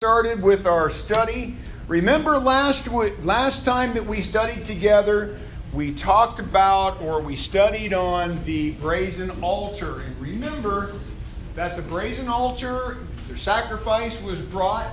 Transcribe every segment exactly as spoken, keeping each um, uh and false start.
Started with our study. Remember last last time that we studied together, we talked about or we studied on the brazen altar. And remember that the brazen altar, the sacrifice was brought,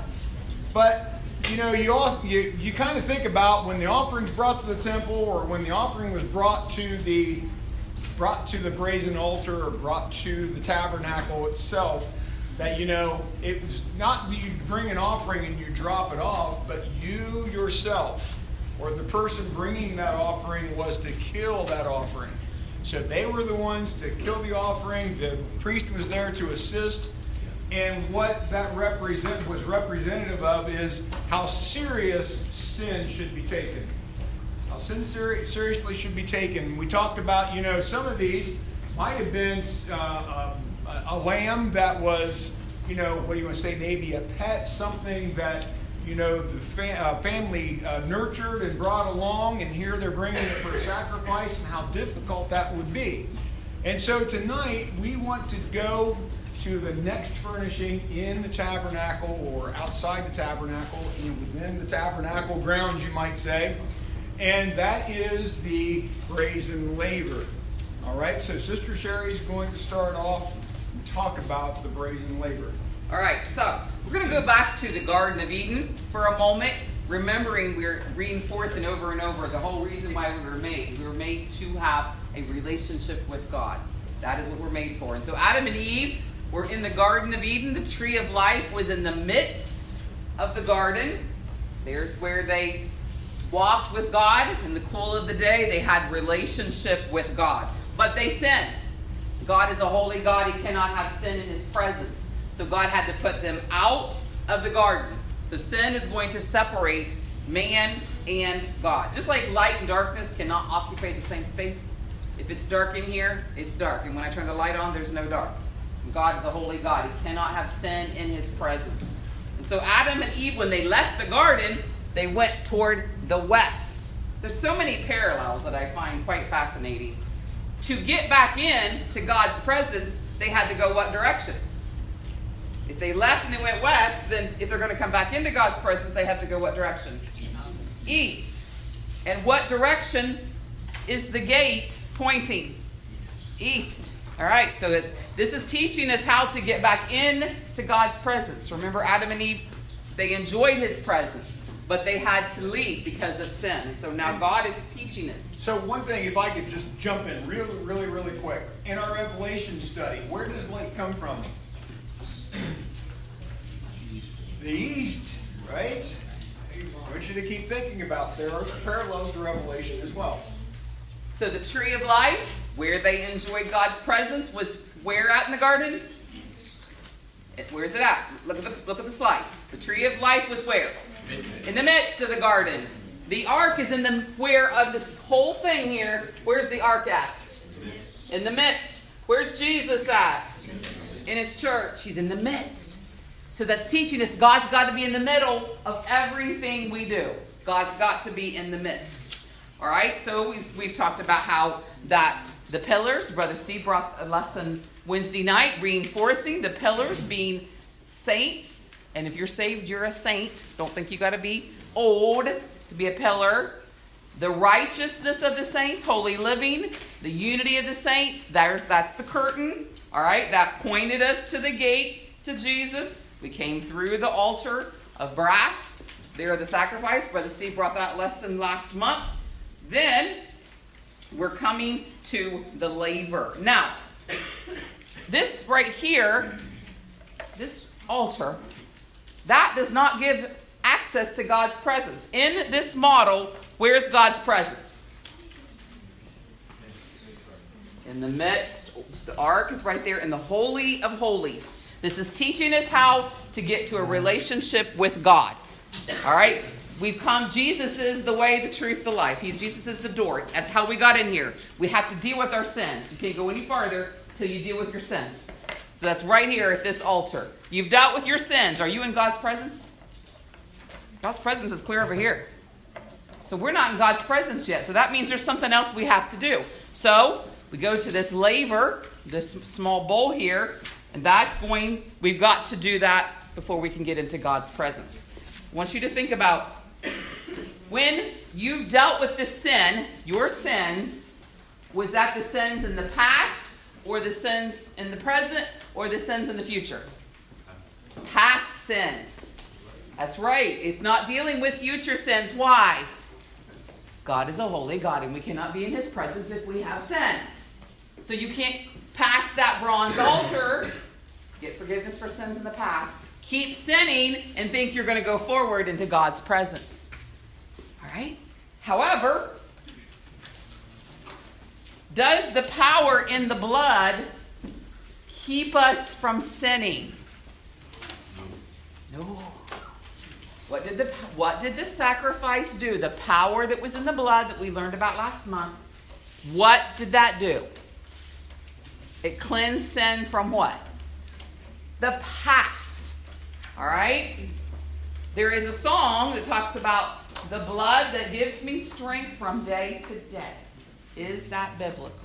but you know, you also, you, you kind of think about when the offering's brought to the temple or when the offering was brought to the brought to the brazen altar or brought to the tabernacle itself, that, you know, it was not that you bring an offering and you drop it off, but you yourself or the person bringing that offering was to kill that offering. So they were the ones to kill the offering. The priest was there to assist. And what that represent was representative of is how serious sin should be taken. How sin ser- seriously should be taken. We talked about, you know, some of these might have been uh, um, a lamb that was, you know, what do you want to say, maybe a pet, something that, you know, the fa- uh, family uh, nurtured and brought along, and here they're bringing it for a sacrifice, and how difficult that would be. And so tonight we want to go to the next furnishing in the tabernacle or outside the tabernacle, and within the tabernacle grounds, you might say, and that is the brazen laver. All right, so Sister Sherry's going to start off and talk about the brazen laver. All right, so we're going to go back to the Garden of Eden for a moment, remembering we're reinforcing over and over the whole reason why we were made. We were made to have a relationship with God. That is what we're made for. And so Adam and Eve were in the Garden of Eden. The tree of life was in the midst of the garden. There's where they walked with God in the cool of the day. They had relationship with God. But they sinned. God is a holy God. He cannot have sin in his presence. So God had to put them out of the garden. So sin is going to separate man and God. Just like light and darkness cannot occupy the same space. If it's dark in here, it's dark. And when I turn the light on, there's no dark. God is a holy God. He cannot have sin in his presence. And so Adam and Eve, when they left the garden, they went toward the west. There's so many parallels that I find quite fascinating. To get back in to God's presence, they had to go what direction? If they left and they went west, then if they're going to come back into God's presence, they have to go what direction? East. And what direction is the gate pointing? East. All right, so this, this is teaching us how to get back in to God's presence. Remember, Adam and Eve, they enjoyed his presence, but they had to leave because of sin. And so now God is teaching us. So one thing, if I could just jump in really, really, really quick. In our Revelation study, where does light come from? The east, right? I want you to keep thinking about there are parallels to Revelation as well. So the tree of life, where they enjoyed God's presence, was where at in the garden? Where's it at? Look at the, look at the slide. The tree of life was where? In the midst of the garden. The ark is in the where of this whole thing here. Where's the ark at? In the midst. Where's Jesus at? In his church. He's in the midst. So that's teaching us God's got to be in the middle of everything we do. God's got to be in the midst. All right? So we've, we've talked about how that the pillars, Brother Steve brought a lesson Wednesday night, reinforcing the pillars being saints. And if you're saved, you're a saint. Don't think you got to be old to be a pillar. The righteousness of the saints, holy living, the unity of the saints, there's that's the curtain. All right, that pointed us to the gate to Jesus. We came through the altar of brass. There, the sacrifice. Brother Steve brought that lesson last month. Then we're coming to the laver. Now, this right here, this altar, that does not give access to God's presence. In this model, where's God's presence? In the midst. The ark is right there in the Holy of Holies. This is teaching us how to get to a relationship with God. All right? We've come, Jesus is the way, the truth, the life. He's Jesus is the door. That's how we got in here. We have to deal with our sins. You can't go any farther till you deal with your sins. So that's right here at this altar. You've dealt with your sins. Are you in God's presence? God's presence is clear over here. So we're not in God's presence yet. So that means there's something else we have to do. So we go to this laver, this small bowl here, and that's going, we've got to do that before we can get into God's presence. I want you to think about when you dealt with the sin, your sins, was that the sins in the past or the sins in the present or the sins in the future? Past sins. That's right. It's not dealing with future sins. Why? God is a holy God, and we cannot be in his presence if we have sin. So you can't pass that bronze altar, get forgiveness for sins in the past, keep sinning, and think you're going to go forward into God's presence. All right? However, does the power in the blood keep us from sinning? No. What did the what did the sacrifice do? The power that was in the blood that we learned about last month. What did that do? It cleansed sin from what? The past. All right? There is a song that talks about the blood that gives me strength from day to day. Is that biblical?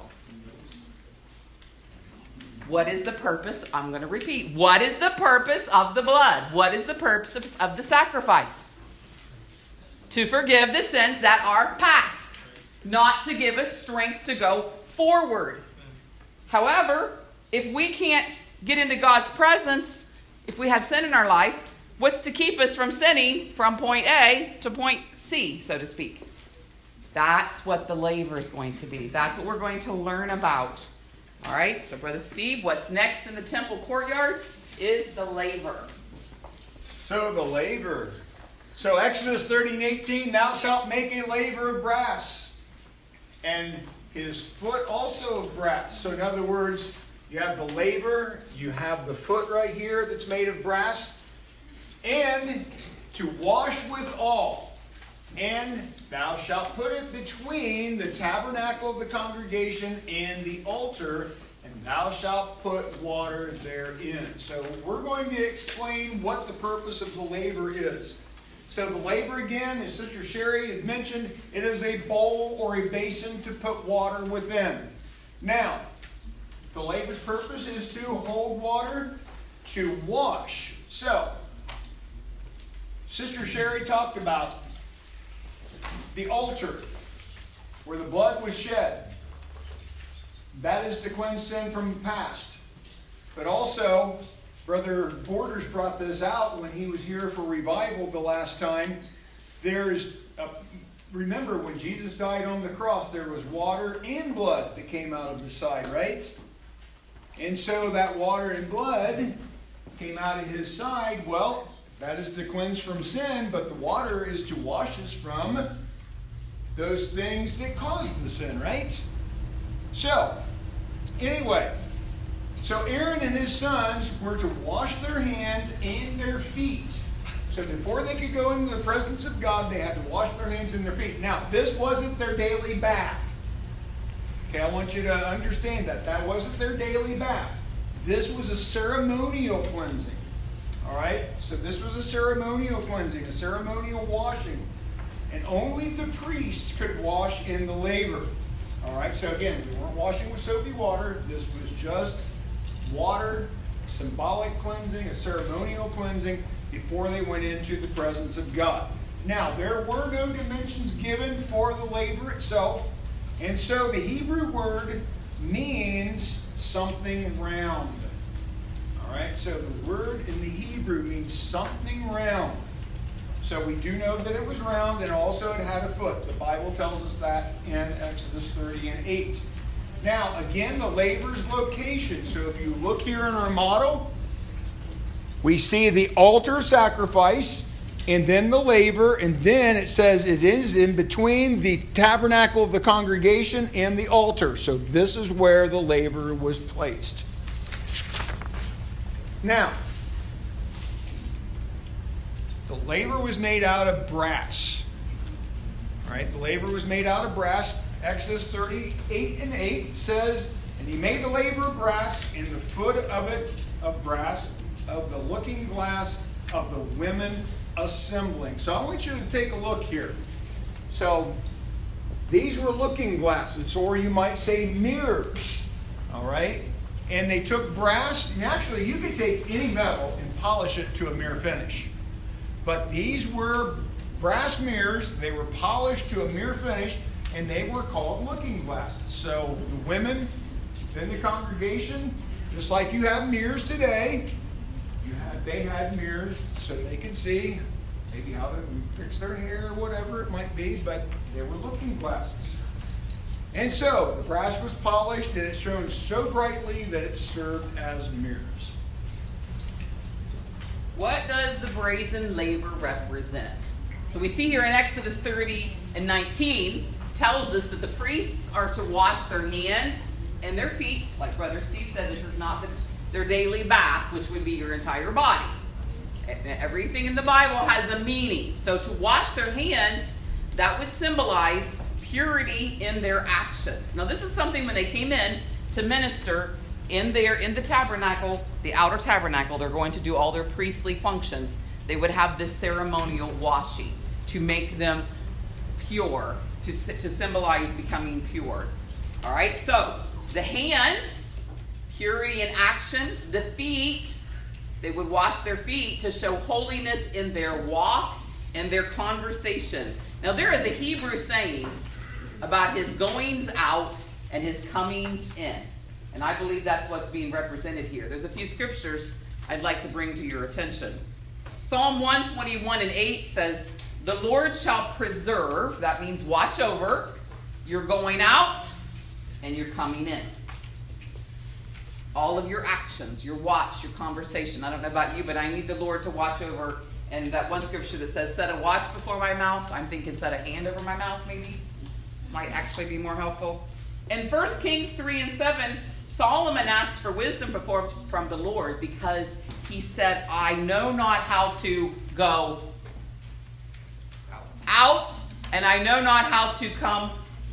What is the purpose? I'm going to repeat. What is the purpose of the blood? What is the purpose of the sacrifice? To forgive the sins that are past, not to give us strength to go forward. However, if we can't get into God's presence, if we have sin in our life, what's to keep us from sinning from point A to point C, so to speak? That's what the laver is going to be. That's what we're going to learn about. All right, so Brother Steve, what's next in the temple courtyard is the laver. So the laver. So Exodus thirty eighteen, thou shalt make a laver of brass, and his foot also of brass. So in other words, you have the laver, you have the foot right here that's made of brass, and to wash withal. And thou shalt put it between the tabernacle of the congregation and the altar, and thou shalt put water therein. So we're going to explain what the purpose of the laver is. So the laver, again, as Sister Sherry had mentioned, it is a bowl or a basin to put water within. Now, the laver's purpose is to hold water, to wash. So, Sister Sherry talked about the altar where the blood was shed. That is to cleanse sin from the past. But also, Brother Borders brought this out when he was here for revival the last time. There's, a, remember when Jesus died on the cross, there was water and blood that came out of the side, right? And so that water and blood came out of his side. Well, that is to cleanse from sin, but the water is to wash us from those things that caused the sin, right? So, anyway, so Aaron and his sons were to wash their hands and their feet. So before they could go into the presence of God, they had to wash their hands and their feet. Now, this wasn't their daily bath. Okay, I want you to understand that. That wasn't their daily bath. This was a ceremonial cleansing. All right? So this was a ceremonial cleansing, a ceremonial washing. And only the priest could wash in the laver. All right? So again, we weren't washing with soapy water. This was just water, symbolic cleansing, a ceremonial cleansing before they went into the presence of God. Now, there were no dimensions given for the laver itself. And so the Hebrew word means something round. All right, so the word in the Hebrew means something round. So we do know that it was round, and also it had a foot. The Bible tells us that in Exodus thirty and eight. Now, again, the laver's location. So if you look here in our model, we see the altar sacrifice, and then the laver, and then it says it is in between the tabernacle of the congregation and the altar. So this is where the laver was placed. Now, the laver was made out of brass. All right, the laver was made out of brass. Exodus thirty-eight and eight says, and he made the laver of brass, and the foot of it of brass, of the looking glass of the women assembling. So I want you to take a look here. So these were looking glasses, or you might say mirrors. All right? And they took brass, and actually you could take any metal and polish it to a mirror finish. But these were brass mirrors. They were polished to a mirror finish, and they were called looking glasses. So the women in the congregation, just like you have mirrors today, you had, they had mirrors so they could see maybe how to fix their hair or whatever it might be, but they were looking glasses. And so the brass was polished, and it shone so brightly that it served as mirrors. What does the brazen laver represent? So we see here in Exodus thirty and nineteen, tells us that the priests are to wash their hands and their feet. Like Brother Steve said, this is not the, their daily bath, which would be your entire body. Everything in the Bible has a meaning. So to wash their hands, that would symbolize purity in their actions. Now this is something when they came in to minister in their in the tabernacle, the outer tabernacle, they're going to do all their priestly functions. They would have this ceremonial washing to make them pure, to, to symbolize becoming pure. All right, so the hands, purity in action. The feet, they would wash their feet to show holiness in their walk and their conversation. Now there is a Hebrew saying about his goings out and his comings in. And I believe that's what's being represented here. There's a few scriptures I'd like to bring to your attention. Psalm one twenty-one and eight says, "The Lord shall preserve," that means watch over, "your going out and your coming in." All of your actions, your watch, your conversation. I don't know about you, but I need the Lord to watch over. And that one scripture that says, "Set a watch before my mouth," I'm thinking set a hand over my mouth maybe. Might actually be more helpful. In First Kings three and seven, Solomon asked for wisdom before, from the Lord, because he said, "I know not how to go out, and I know not how to come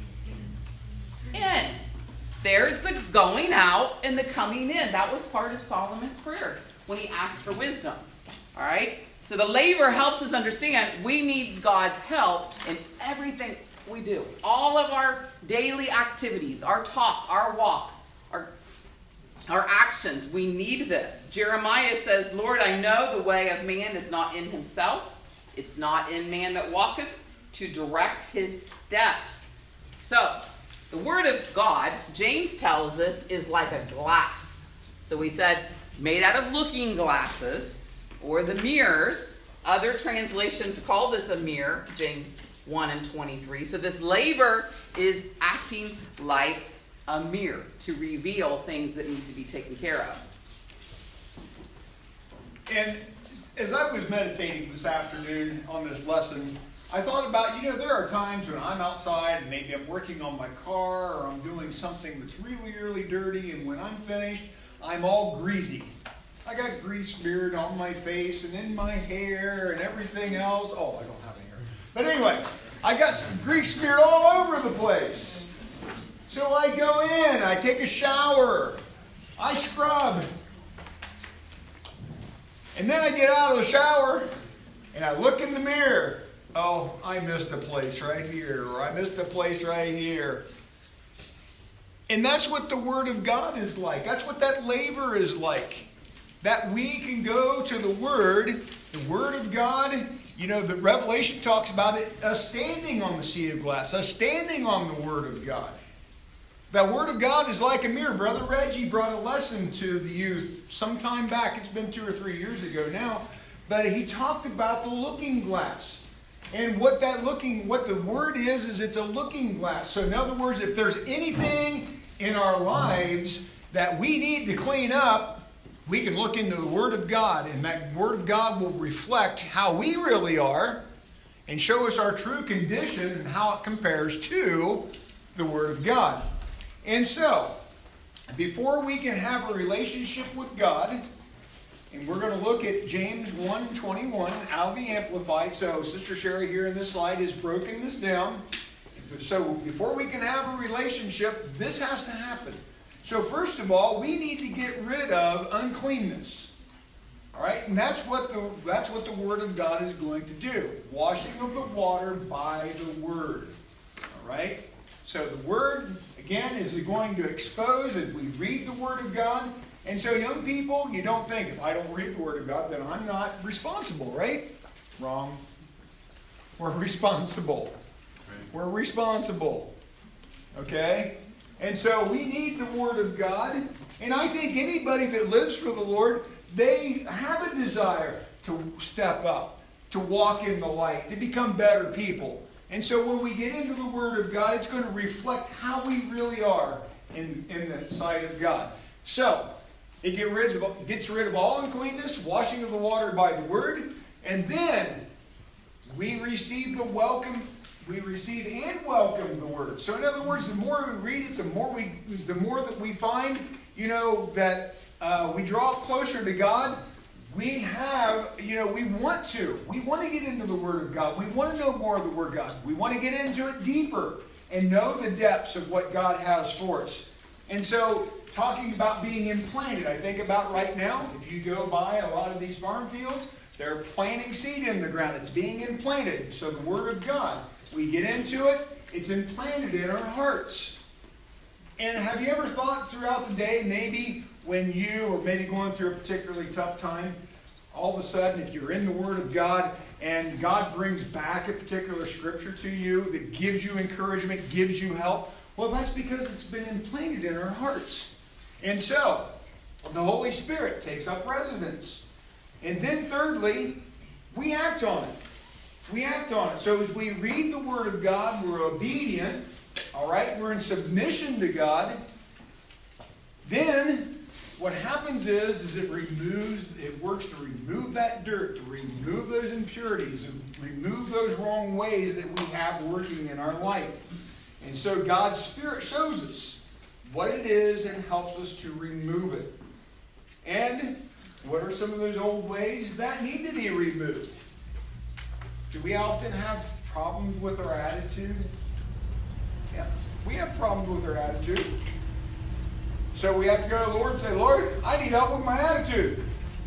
in." There's the going out and the coming in. That was part of Solomon's prayer when he asked for wisdom. All right? So the laver helps us understand we need God's help in everything we do. All of our daily activities, our talk, our walk, our, our actions, we need this. Jeremiah says, "Lord, I know the way of man is not in himself. It's not in man that walketh to direct his steps." So, the word of God, James tells us, is like a glass. So we said, made out of looking glasses, or the mirrors. Other translations call this a mirror, James one and twenty-three. So this laver is acting like a mirror to reveal things that need to be taken care of. And as I was meditating this afternoon on this lesson, I thought about, you know, there are times when I'm outside and maybe I'm working on my car or I'm doing something that's really, really dirty, and when I'm finished, I'm all greasy. I got grease smeared on my face and in my hair and everything else. Oh, I don't have any hair. But anyway, I got some grease smeared all over the place. So I go in, I take a shower, I scrub. And then I get out of the shower and I look in the mirror. Oh, I missed a place right here, or I missed a place right here. And that's what the Word of God is like. That's what that laver is like. That we can go to the Word, the Word of God. You know, the Revelation talks about it, us standing on the sea of glass, us standing on the Word of God. That Word of God is like a mirror. Brother Reggie brought a lesson to the youth some time back. It's been two or three years ago now. But he talked about the looking glass. And what that looking, what the Word is, is it's a looking glass. So in other words, if there's anything in our lives that we need to clean up, we can look into the Word of God, and that Word of God will reflect how we really are and show us our true condition and how it compares to the Word of God. And so, before we can have a relationship with God, and we're going to look at James one twenty-one out of the Amplified. So Sister Sherry here in this slide has broken this down. So before we can have a relationship, this has to happen. So first of all, we need to get rid of uncleanness. All right? And that's what the, that's what the Word of God is going to do. Washing of the water by the Word. All right? So the Word, again, is going to expose as we read the Word of God. And so young people, you don't think, if I don't read the Word of God, then I'm not responsible, right? Wrong. We're responsible. We're responsible. Okay? And so we need the Word of God. And I think anybody that lives for the Lord, they have a desire to step up, to walk in the light, to become better people. And so when we get into the Word of God, it's going to reflect how we really are in, in the sight of God. So, it get rid of, gets rid of all uncleanness, washing of the water by the Word, and then we receive the welcome, we receive and welcome the Word. So in other words, the more we read it, the more we, the more that we find, you know, that uh, we draw closer to God. We have, you know, we want to. We want to get into the Word of God. We want to know more of the Word of God. We want to get into it deeper and know the depths of what God has for us. And so, talking about being implanted, I think about right now, if you go by a lot of these farm fields, they're planting seed in the ground. It's being implanted. So the Word of God, we get into it, it's implanted in our hearts. And have you ever thought throughout the day, maybe when you are maybe going through a particularly tough time, all of a sudden, if you're in the Word of God and God brings back a particular scripture to you that gives you encouragement, gives you help, well, that's because it's been implanted in our hearts. And so, the Holy Spirit takes up residence. And then thirdly, we act on it. We act on it. So as we read the Word of God, we're obedient. All right? We're in submission to God. Then, what happens is, is it removes, it works to remove that dirt, to remove those impurities, to remove those wrong ways that we have working in our life. And so God's Spirit shows us what it is and helps us to remove it. And what are some of those old ways that need to be removed? Do we often have problems with our attitude? Yeah, we have problems with our attitude. So we have to go to the Lord and say, Lord, I need help with my attitude.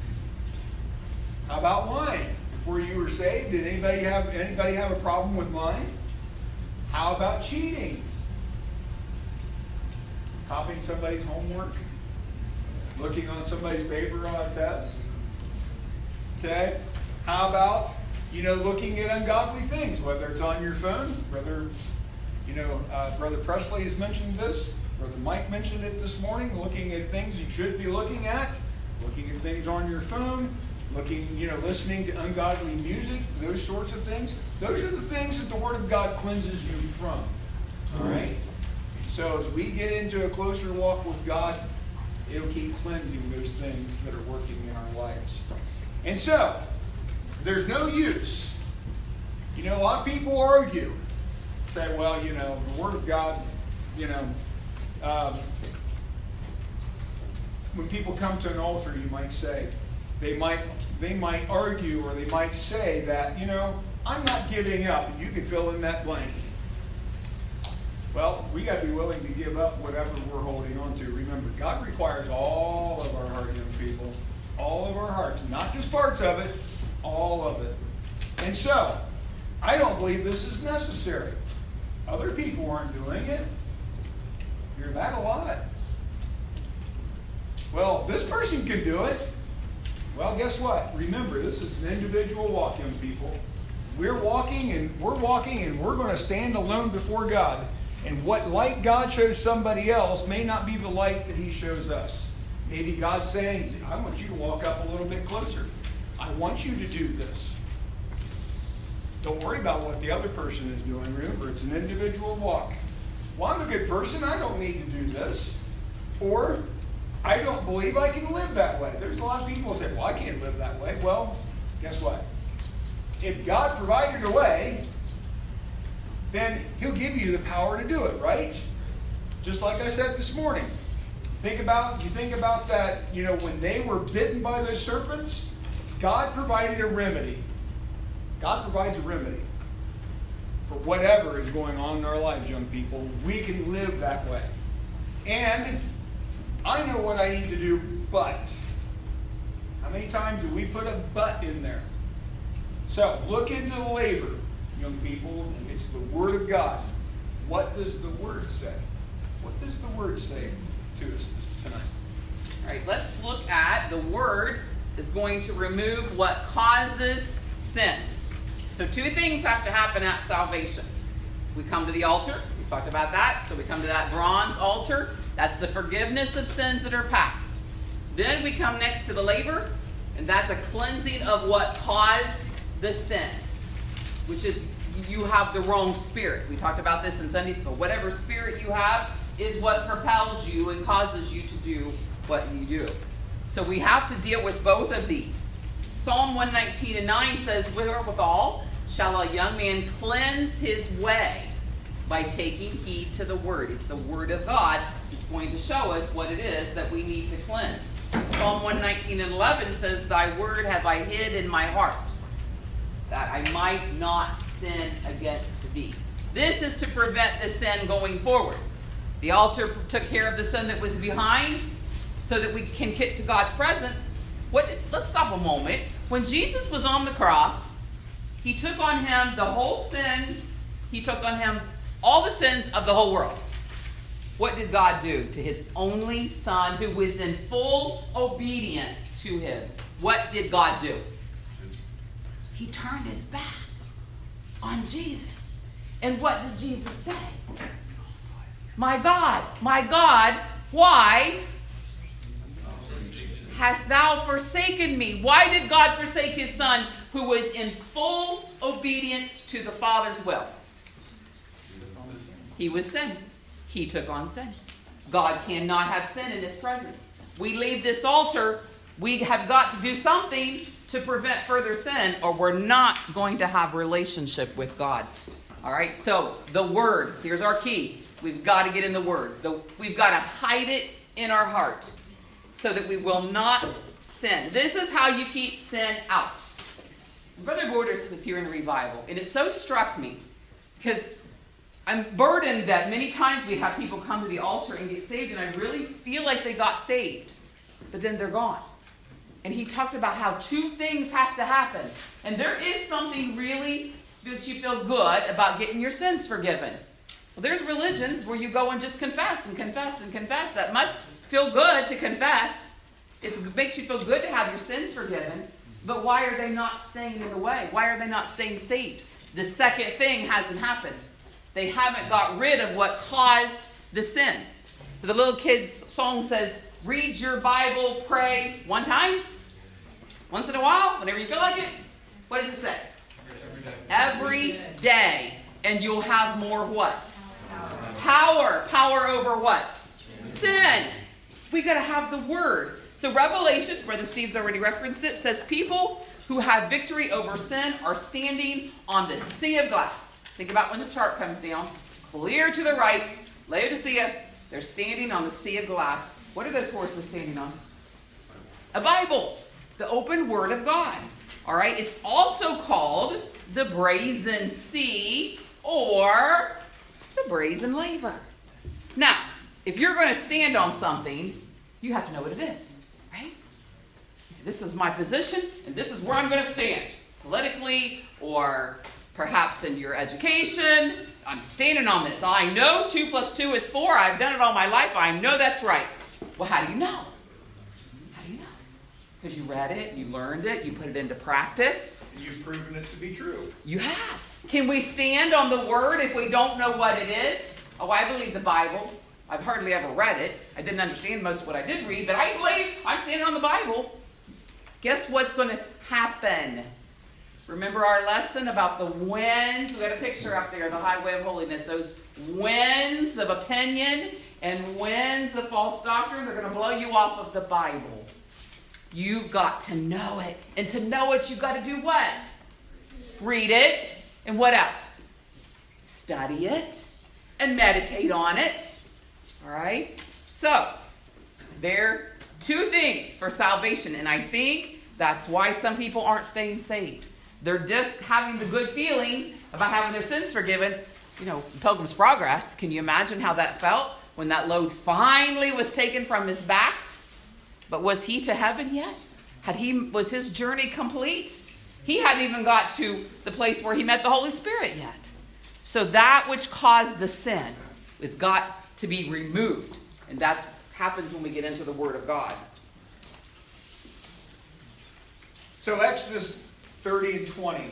How about lying? Before you were saved, did anybody have anybody have a problem with lying? How about cheating? Copying somebody's homework? Looking on somebody's paper on a test? Okay? How about, you know, looking at ungodly things, whether it's on your phone, whether, you know, uh, Brother Presley has mentioned this, Brother Mike mentioned it this morning, looking at things you should be looking at, looking at things on your phone, looking, you know, listening to ungodly music, those sorts of things. Those are the things that the Word of God cleanses you from. All right? So as we get into a closer walk with God, it'll keep cleansing those things that are working in our lives. And so, there's no use. You know, a lot of people argue. Say, well, you know, the Word of God, you know, um, when people come to an altar, you might say, they might they might argue or they might say that, you know, I'm not giving up. And you can fill in that blank. Well, we got to be willing to give up whatever we're holding on to. Remember, God requires all of our heart, young people. All of our heart. Not just parts of it, all of it. And so, I don't believe this is necessary. Other people aren't doing it. Hear that a lot. Well, this person can do it. Well, guess what? Remember, this is an individual walk, young people. We're walking and we're walking and we're going to stand alone before God. And what light God shows somebody else may not be the light that He shows us. Maybe God's saying, I want you to walk up a little bit closer. I want you to do this. Don't worry about what the other person is doing. Remember, it's an individual walk. Well, I'm a good person. I don't need to do this. Or, I don't believe I can live that way. There's a lot of people who say, well, I can't live that way. Well, guess what? If God provided a way, then He'll give you the power to do it, right? Just like I said this morning. Think about, you think about that, you know, when they were bitten by those serpents, God provided a remedy. God provides a remedy for whatever is going on in our lives, young people. We can live that way. And I know what I need to do, but how many times do we put a but in there? So look into the laver, young people. It's the Word of God. what does the Word say? What does the Word say to us tonight? All right, let's look at the Word is going to remove what causes sin. So two things have to happen at salvation. We come to the altar. We talked about that. So we come to that bronze altar. That's the forgiveness of sins that are past. Then we come next to the laver, and that's a cleansing of what caused the sin, which is you have the wrong spirit. We talked about this in Sunday school. Whatever spirit you have is what propels you and causes you to do what you do. So we have to deal with both of these. Psalm one nineteen and nine says, wherewithal shall a young man cleanse his way? By taking heed to the Word. It's the Word of God that's going to show us what it is that we need to cleanse. Psalm one nineteen and eleven says, thy word have I hid in my heart, that I might not sin against thee. This is to prevent the sin going forward. The altar took care of the sin that was behind so that we can get to God's presence. What did, let's stop a moment. When Jesus was on the cross, he took on him the whole sins. He took on him all the sins of the whole world. What did God do to his only son who was in full obedience to him? What did God do? He turned his back on Jesus. And what did Jesus say? My God, my God, why hast thou forsaken me? Why did God forsake his son who was in full obedience to the Father's will? He was sin. He took on sin. God cannot have sin in his presence. We leave this altar, we have got to do something to prevent further sin, or we're not going to have relationship with God. All right, so the Word, here's our key. We've got to get in the Word. The, we've got to hide it in our heart so that we will not sin. This is how you keep sin out. Brother Borders was here in a revival, and it so struck me because I'm burdened that many times we have people come to the altar and get saved, and I really feel like they got saved, but then they're gone. And he talked about how two things have to happen. And there is something really that you feel good about getting your sins forgiven. Well, there's religions where you go and just confess and confess and confess. That must feel good to confess. It's, it makes you feel good to have your sins forgiven. But why are they not staying in the way? Why are they not staying saved? The second thing hasn't happened. They haven't got rid of what caused the sin. So the little kid's song says, read your Bible, pray one time, once in a while, whenever you feel like it. What does it say? Every day. Every day. And you'll have more what? Power. Power over what? Sin. We've got to have the Word. So Revelation, Brother Steve's already referenced it, says people who have victory over sin are standing on the sea of glass. Think about when the chart comes down, clear to the right, Laodicea, they're standing on the sea of glass. What are those horses standing on? A Bible, the open Word of God. All right, it's also called the brazen sea or the brazen laver. Now, if you're going to stand on something, you have to know what it is, right? You say, this is my position, and this is where I'm going to stand, politically or perhaps in your education. I'm standing on this. I know two plus two is four. I've done it all my life. I know that's right. Well, how do you know? How do you know? Because you read it, you learned it, you put it into practice. And you've proven it to be true. You have. Can we stand on the Word if we don't know what it is? Oh, I believe the Bible. I've hardly ever read it. I didn't understand most of what I did read, but I believe I'm standing on the Bible. Guess what's going to happen? Remember our lesson about the winds? We got a picture up there, the highway of holiness. Those winds of opinion and winds of false doctrine, they're going to blow you off of the Bible. You've got to know it. And to know it, you've got to do what? Read it. And what else? Study it and meditate on it. All right? So, there are two things for salvation. And I think that's why some people aren't staying saved. They're just having the good feeling about having their sins forgiven. You know, Pilgrim's Progress, can you imagine how that felt when that load finally was taken from his back? But was he to heaven yet? Had he, was his journey complete? He hadn't even got to the place where he met the Holy Spirit yet. So that which caused the sin has got to be removed. And that happens when we get into the Word of God. So Exodus thirty and twenty.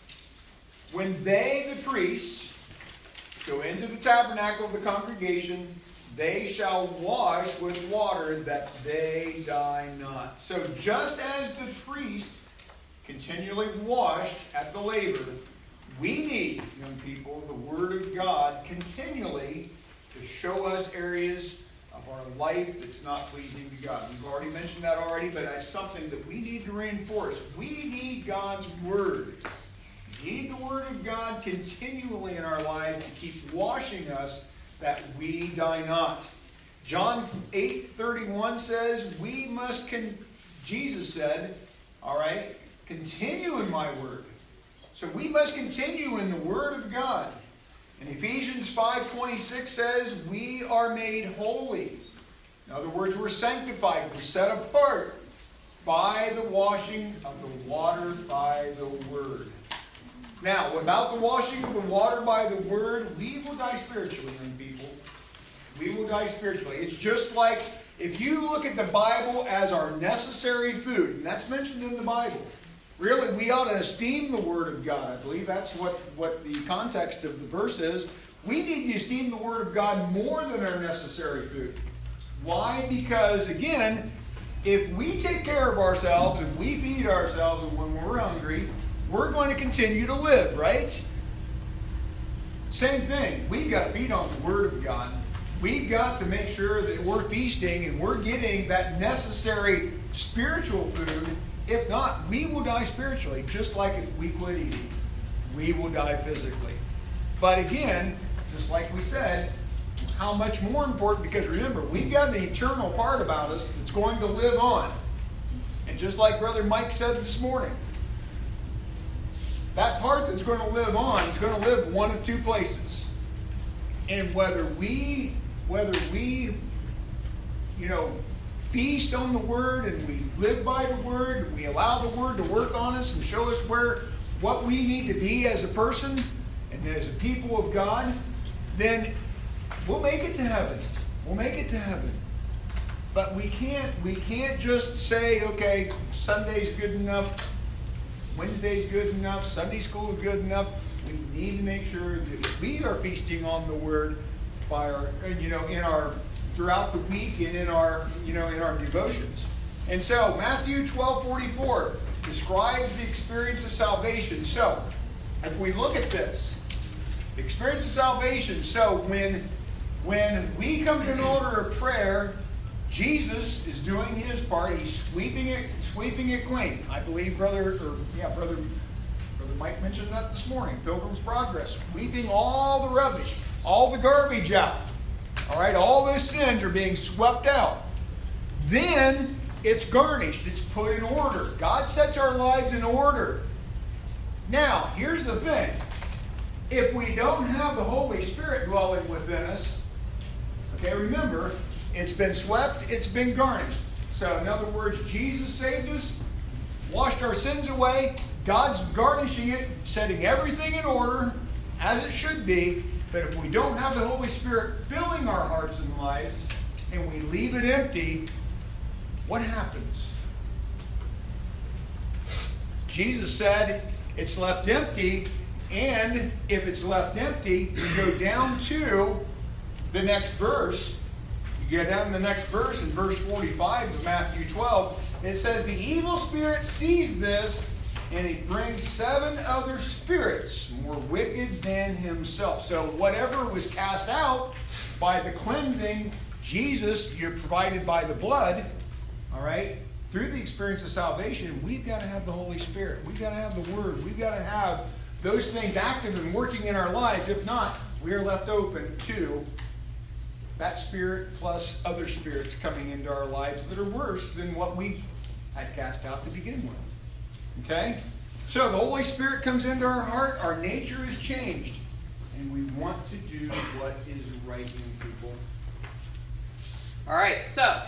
When they, the priests, go into the tabernacle of the congregation, they shall wash with water that they die not. So just as the priest continually washed at the laver, we need, young people, the Word of God continually to show us areas of our life that's not pleasing to God. We've already mentioned that already, but that's something that we need to reinforce. We need God's Word. We need the Word of God continually in our lives to keep washing us that we die not. John eight thirty-one says, we must, con- Jesus said, all right, continue in my Word. So we must continue in the Word of God. And Ephesians five twenty-six says, we are made holy. In other words, we're sanctified, we're set apart by the washing of the water by the Word. Now, without the washing of the water by the Word, we will die spiritually, young people. We will die spiritually. It's just like if you look at the Bible as our necessary food, and that's mentioned in the Bible. Really, we ought to esteem the Word of God. I believe that's what, what the context of the verse is. We need to esteem the Word of God more than our necessary food. Why? Because, again, if we take care of ourselves and we feed ourselves and when we're hungry, we're going to continue to live, right? Same thing. We've got to feed on the Word of God. We've got to make sure that we're feasting and we're getting that necessary spiritual food. If not, we will die spiritually, just like if we quit eating. We will die physically. But again, just like we said, how much more important, because remember, we've got an eternal part about us that's going to live on. And just like Brother Mike said this morning, that part that's going to live on is going to live one of two places. And whether we, whether we, you know, feast on the Word and we live by the Word, and we allow the Word to work on us and show us where, what we need to be as a person and as a people of God, then we'll make it to heaven. We'll make it to heaven. But we can't, we can't just say, okay, Sunday's good enough, Wednesday's good enough, Sunday school is good enough. We need to make sure that we are feasting on the Word by our, you know, in our throughout the week and in our, you know, in our devotions. And so Matthew twelve forty-four describes the experience of salvation. So if we look at this, the experience of salvation. So when when we come to an order of prayer, Jesus is doing his part. He's sweeping it, sweeping it clean. I believe brother, or yeah, brother, brother Mike mentioned that this morning. Pilgrim's Progress, sweeping all the rubbish, all the garbage out. All right, all those sins are being swept out. Then it's garnished. It's put in order. God sets our lives in order. Now, here's the thing. If we don't have the Holy Spirit dwelling within us, okay, remember, it's been swept, it's been garnished. So, in other words, Jesus saved us, washed our sins away. God's garnishing it, setting everything in order as it should be. But if we don't have the Holy Spirit filling our hearts and lives, and we leave it empty, what happens? Jesus said it's left empty, and if it's left empty, you go down to the next verse. You get down to the next verse, in verse forty-five of Matthew twelve, it says, the evil spirit sees this, and he brings seven other spirits more wicked than himself. So whatever was cast out by the cleansing, Jesus, you're provided by the blood, all right, through the experience of salvation, we've got to have the Holy Spirit. We've got to have the Word. We've got to have those things active and working in our lives. If not, we are left open to that spirit plus other spirits coming into our lives that are worse than what we had cast out to begin with. Okay? So the Holy Spirit comes into our heart. Our nature is changed. And we want to do what is right in people. All right, so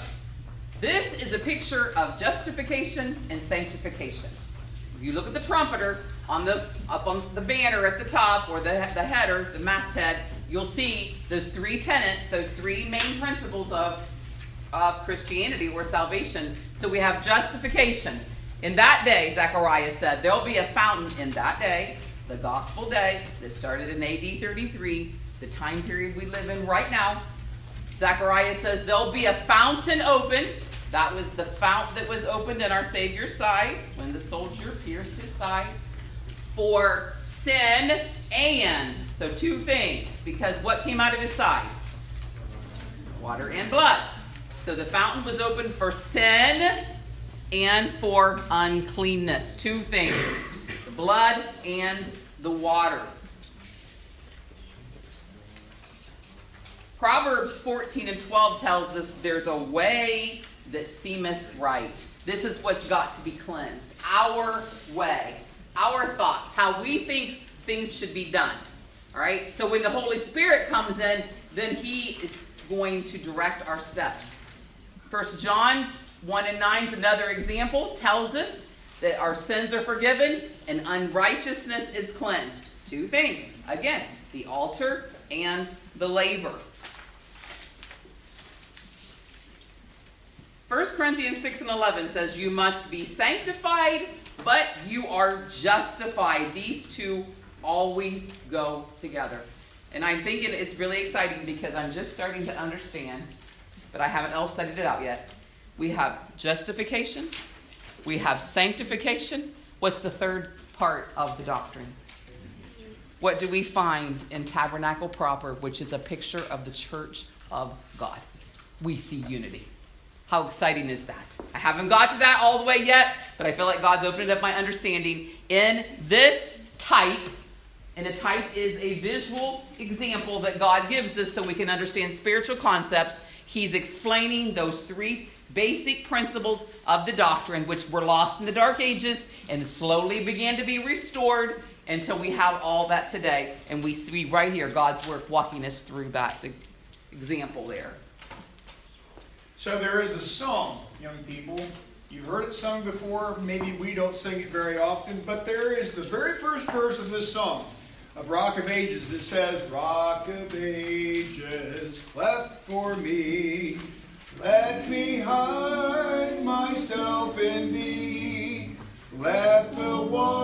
this is a picture of justification and sanctification. If you look at the trumpeter, on the up on the banner at the top, or the, the header, the masthead, you'll see those three tenets, those three main principles of, of Christianity or salvation. So we have justification. In that day, Zechariah said, there'll be a fountain in that day, the gospel day, that started in A D thirty-three, the time period we live in right now. Zechariah says there'll be a fountain opened. That was the fount that was opened in our Savior's side when the soldier pierced his side. For sin and, so two things, because what came out of his side? Water and blood. So the fountain was opened for sin and for uncleanness. Two things, the blood and the water. Proverbs fourteen and twelve tells us there's a way that seemeth right. This is what's got to be cleansed. Our way. Our thoughts. How we think things should be done. All right? So when the Holy Spirit comes in, then He is going to direct our steps. First John one and nine is another example. Tells us that our sins are forgiven and unrighteousness is cleansed. Two things. Again, the altar and the laver. First Corinthians six and eleven says, you must be sanctified, but you are justified. These two always go together. And I'm thinking it's really exciting because I'm just starting to understand, but I haven't all studied it out yet. We have justification. We have sanctification. What's the third part of the doctrine? What do we find in Tabernacle proper, which is a picture of the church of God? We see unity. How exciting is that? I haven't got to that all the way yet, but I feel like God's opened up my understanding. In this type, and a type is a visual example that God gives us so we can understand spiritual concepts. He's explaining those three basic principles of the doctrine, which were lost in the Dark Ages and slowly began to be restored until we have all that today. And we see right here God's work walking us through that example there. So there is a song, young people. You've heard it sung before. Maybe we don't sing it very often, but there is the very first verse of this song of Rock of Ages. It says, Rock of Ages, cleft for me, let me hide myself in thee. Let the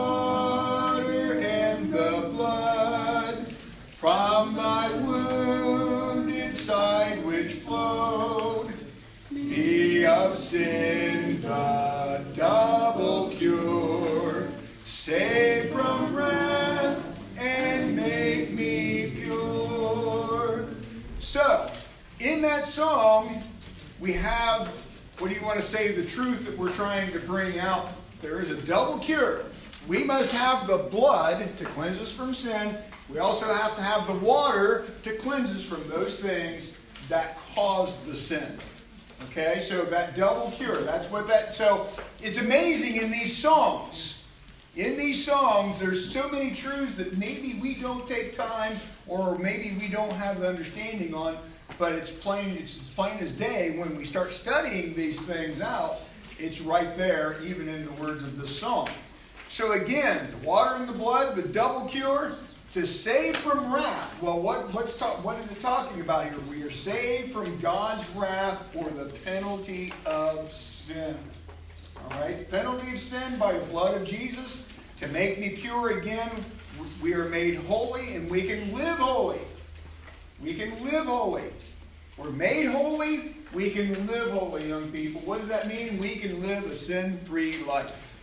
water and the blood from thy wounded side which flowed be of sin the double cure. Save from wrath and make me pure. So, in that song, we have, what do you want to say, the truth that we're trying to bring out. There is a double cure. We must have the blood to cleanse us from sin. We also have to have the water to cleanse us from those things that caused the sin. Okay, so that double cure, that's what that, so it's amazing in these songs. In these songs, there's so many truths that maybe we don't take time or maybe we don't have the understanding on, but it's plain, it's as plain as day when we start studying these things out. It's right there, even in the words of this song. So again, the water and the blood, the double cure, to save from wrath. Well, what, what's ta- what is it talking about here? We are saved from God's wrath or the penalty of sin. All right? Penalty of sin by the blood of Jesus. To make me pure again, we are made holy and we can live holy. We can live holy. We're made holy, we can live holy, young people. What does that mean? We can live a sin-free life.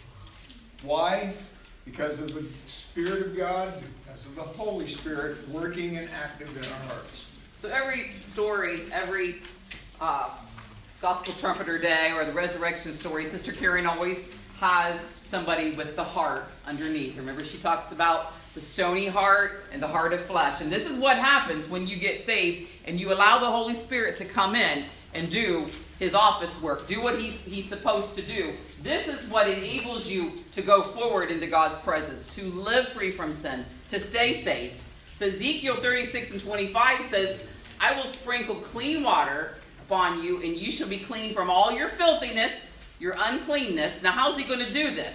Why? Because of the Spirit of God, because of the Holy Spirit working and active in our hearts. So every story, every uh, Gospel Trumpeter Day or the resurrection story, Sister Karen always has somebody with the heart underneath. Remember, she talks about the stony heart and the heart of flesh. And this is what happens when you get saved and you allow the Holy Spirit to come in and do His office work, do what he's, he's supposed to do. This is what enables you to go forward into God's presence, to live free from sin, to stay saved. So Ezekiel thirty-six and twenty-five says, I will sprinkle clean water upon you, and you shall be clean from all your filthiness, your uncleanness. Now, how's He going to do this?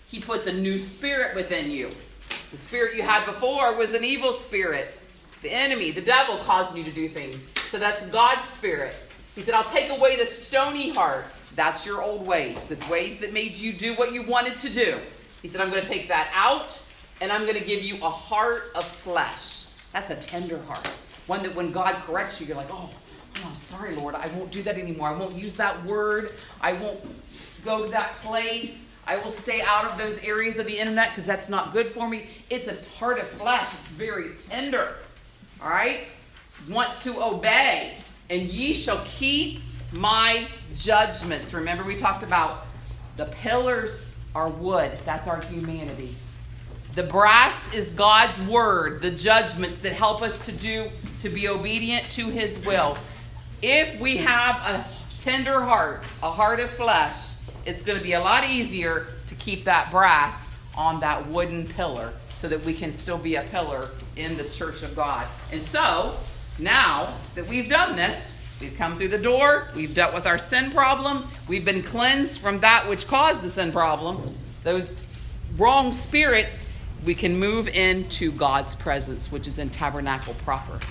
He puts a new spirit within you. The spirit you had before was an evil spirit. The enemy, the devil, causing you to do things. So that's God's spirit. He said, I'll take away the stony heart. That's your old ways, the ways that made you do what you wanted to do. He said, I'm going to take that out, and I'm going to give you a heart of flesh. That's a tender heart. One that when God corrects you, you're like, oh, oh, I'm sorry, Lord. I won't do that anymore. I won't use that word. I won't go to that place. I will stay out of those areas of the internet because that's not good for me. It's a heart of flesh. It's very tender. All right? Wants to obey. And ye shall keep my judgments. Remember we talked about the pillars are wood. That's our humanity. The brass is God's word, the judgments that help us to do, to be obedient to his will. If we have a tender heart, a heart of flesh, it's going to be a lot easier to keep that brass on that wooden pillar so that we can still be a pillar in the church of God. And so, now that we've done this, we've come through the door, we've dealt with our sin problem, we've been cleansed from that which caused the sin problem, those wrong spirits, we can move into God's presence, which is in tabernacle proper.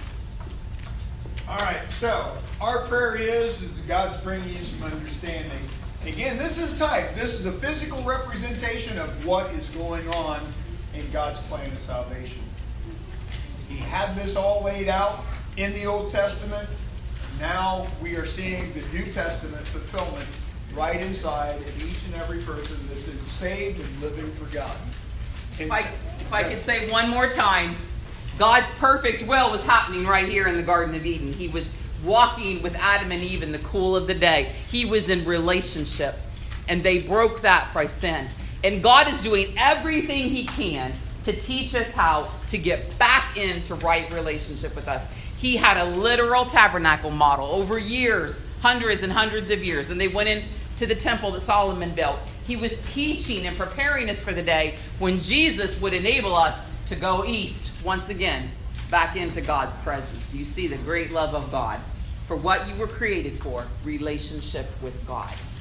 All right, so our prayer is, is that God's bringing you some understanding. Again, this is type. This is a physical representation of what is going on in God's plan of salvation. He had this all laid out in the Old Testament. Now we are seeing the New Testament fulfillment right inside of each and every person that's saved and living for God. If I, if I could say one more time, God's perfect will was happening right here in the Garden of Eden. He was walking with Adam and Eve in the cool of the day. He was in relationship, and they broke that by sin. And God is doing everything he can to teach us how to get back into right relationship with us. He had a literal tabernacle model over years, hundreds and hundreds of years. And they went into the temple that Solomon built. He was teaching and preparing us for the day when Jesus would enable us to go east once again, back into God's presence. You see the great love of God for what you were created for, relationship with God.